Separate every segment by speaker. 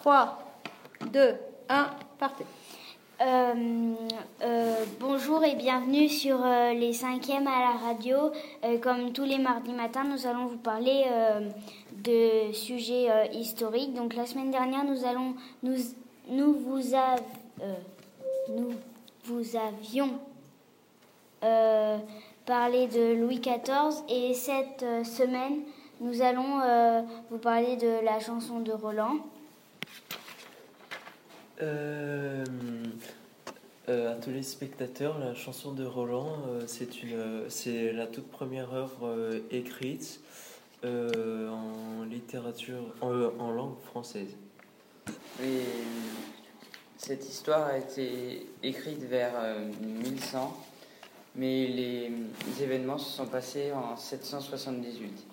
Speaker 1: 3, 2, 1, partez.
Speaker 2: Bonjour et bienvenue sur les 5e à la radio. Comme tous les mardis matins, nous allons vous parler de sujets historiques. Donc la semaine dernière, nous vous avions parlé de Louis XIV et cette semaine, nous allons vous parler de la chanson de Roland.
Speaker 3: À tous les spectateurs, la chanson de Roland, c'est la toute première œuvre écrite en littérature, en langue française.
Speaker 4: Et cette histoire a été écrite vers 1100, mais les événements se sont passés en 778.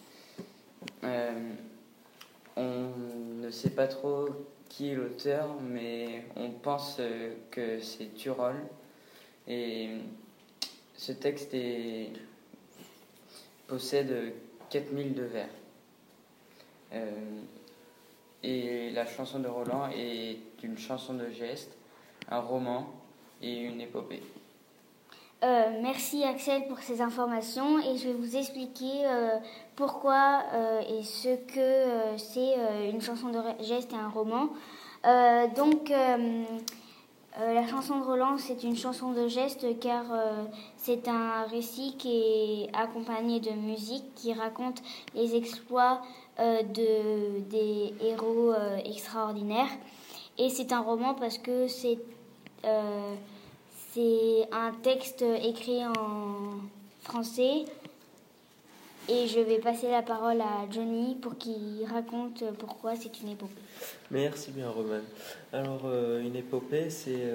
Speaker 4: On ne sait pas trop qui est l'auteur, mais on pense que c'est Turol. Et ce texte possède 4000 de vers. Et la chanson de Roland est une chanson de geste, un roman et une épopée.
Speaker 2: Merci Axel pour ces informations et je vais vous expliquer pourquoi et ce que c'est une chanson de geste et un roman. La chanson de Roland, c'est une chanson de geste car c'est un récit qui est accompagné de musique qui raconte les exploits des héros extraordinaires. Et c'est un roman parce que c'est un texte écrit en français et je vais passer la parole à Johnny pour qu'il raconte pourquoi c'est une épopée.
Speaker 3: Merci bien, Roman. Alors, une épopée, c'est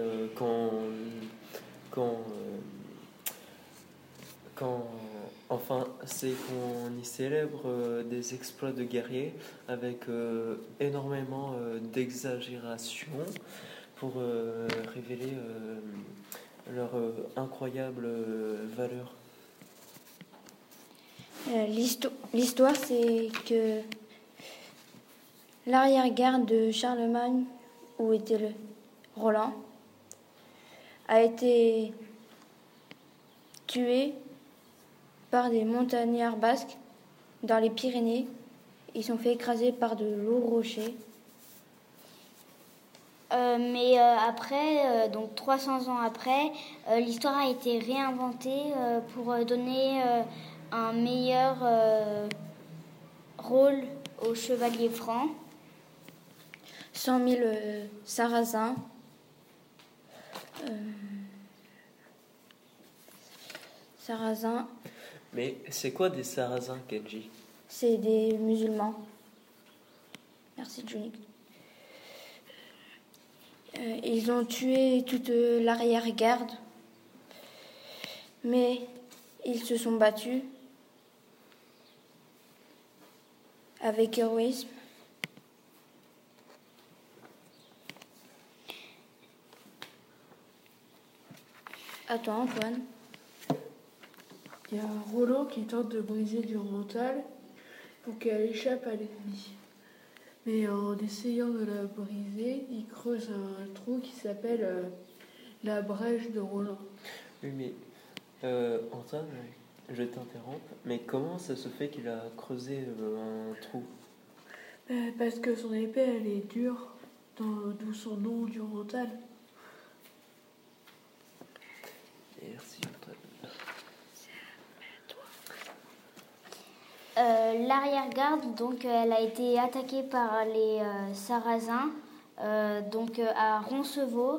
Speaker 3: c'est qu'on y célèbre des exploits de guerriers avec énormément d'exagération pour révéler leur incroyable valeur.
Speaker 5: L'histoire, c'est que l'arrière-garde de Charlemagne, où était le Roland, a été tué par des montagnards basques dans les Pyrénées. Ils sont fait écraser par de lourds rochers.
Speaker 2: Mais après, donc 300 ans après, l'histoire a été réinventée pour donner un meilleur rôle aux chevaliers francs.
Speaker 5: 100 000 Sarrasins. Sarrasins.
Speaker 3: Mais c'est quoi des Sarrasins, Kenji?
Speaker 5: C'est des musulmans. Merci, Johnny. Ils ont tué toute l'arrière-garde, mais ils se sont battus avec héroïsme. À toi, Antoine.
Speaker 6: Il y a Roland qui tente de briser du mental pour qu'elle échappe à l'ennemi. Mais en essayant de la briser, il creuse un trou qui s'appelle la brèche de Roland.
Speaker 3: Oui, mais Antoine, je t'interromps, mais comment ça se fait qu'il a creusé un trou?
Speaker 6: Parce que son épée, elle est dure, d'où son nom, dur mental.
Speaker 3: Merci, Antoine.
Speaker 2: L'arrière-garde, donc, elle a été attaquée par les Sarrasins, à Roncevaux.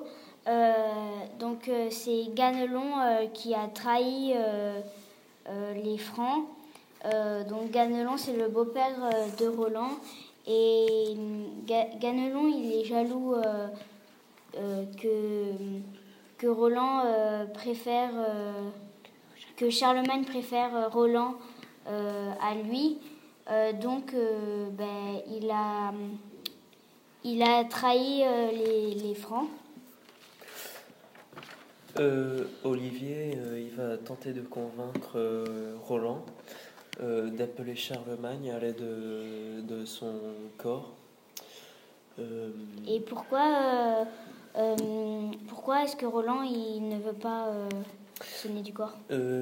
Speaker 2: C'est Ganelon qui a trahi les Francs. Ganelon, c'est le beau-père de Roland. Et Ganelon, il est jaloux que Roland préfère, que Charlemagne préfère Roland à lui. Il a trahi les Francs.
Speaker 3: Olivier, il va tenter de convaincre Roland d'appeler Charlemagne à l'aide de son corps
Speaker 2: Et pourquoi est-ce que Roland il ne veut pas sonner du corps?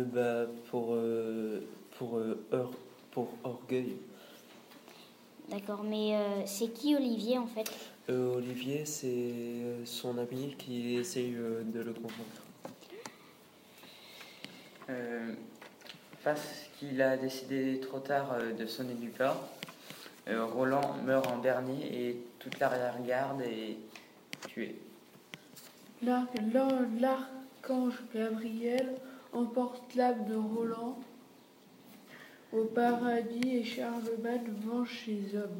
Speaker 3: Pour orgueil.
Speaker 2: D'accord, mais c'est qui Olivier en fait?
Speaker 3: Olivier, c'est son ami qui essaye de le convaincre.
Speaker 4: Parce qu'il a décidé trop tard de sonner du corps, Roland meurt en dernier et toute l'arrière-garde est tuée.
Speaker 6: L'archange Gabriel emporte l'âme de Roland au paradis et Charlemagne venge ses hommes.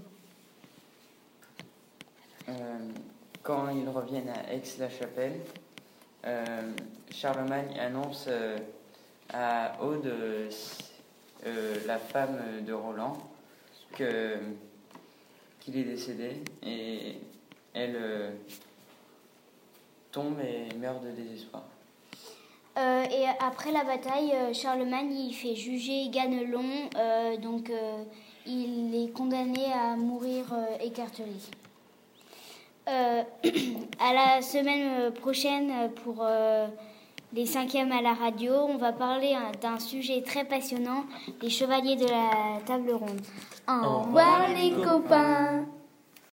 Speaker 4: Quand ils reviennent à Aix-la-Chapelle, Charlemagne annonce à Aude, la femme de Roland, qu'il est décédé et elle tombe et meurt de désespoir.
Speaker 2: Et après la bataille, Charlemagne il fait juger Ganelon, donc il est condamné à mourir écartelé. À la semaine prochaine pour les 5e à la radio, on va parler d'un sujet très passionnant, les chevaliers de la table ronde. Au revoir les copains.